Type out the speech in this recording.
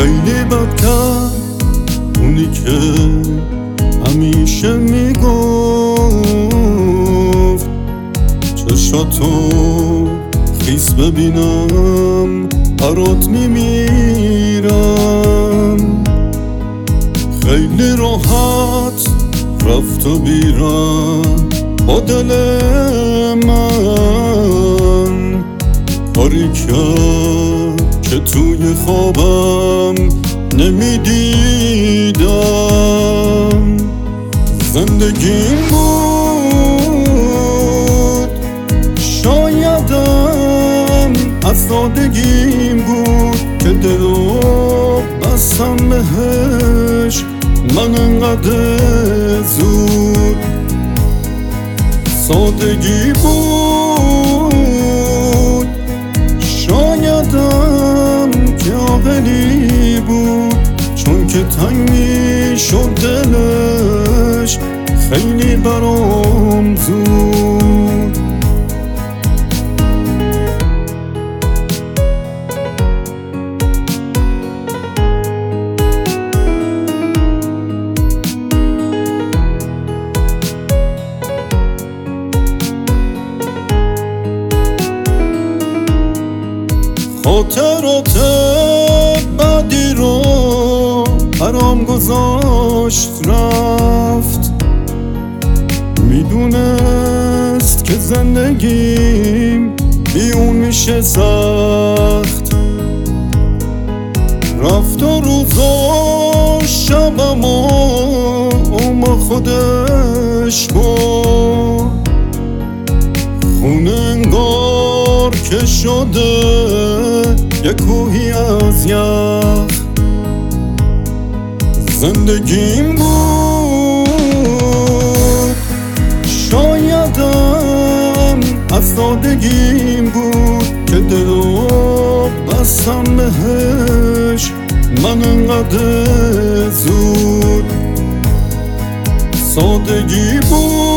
خیلی بد کرد اونی که همیشه میگفت چشاتو خیس ببینم برات میمیرم. خیلی راحت رفت و بیرم با دل من، کاری کرد که توی خوابم نمیدیدم. زندگیم بود، شایدم از سادگیم بود که دلو بستم بهش من انقدر زود. سادگی بود، شایدم که عاقلی بود، چون که تنگ میشد دلش خیلی برام زود. خاطرات بعدی رو برام گذاشت رفت، میدونست که زندگیم بی اون میشه سخت. رفت و روزا شبم و خودش برد، خونه انگار که شده یک کوهی از یخ. زندگیم بود، شایدم از سادگیم بود که دلو بستم بهش من انقدر زود. سادگی بود،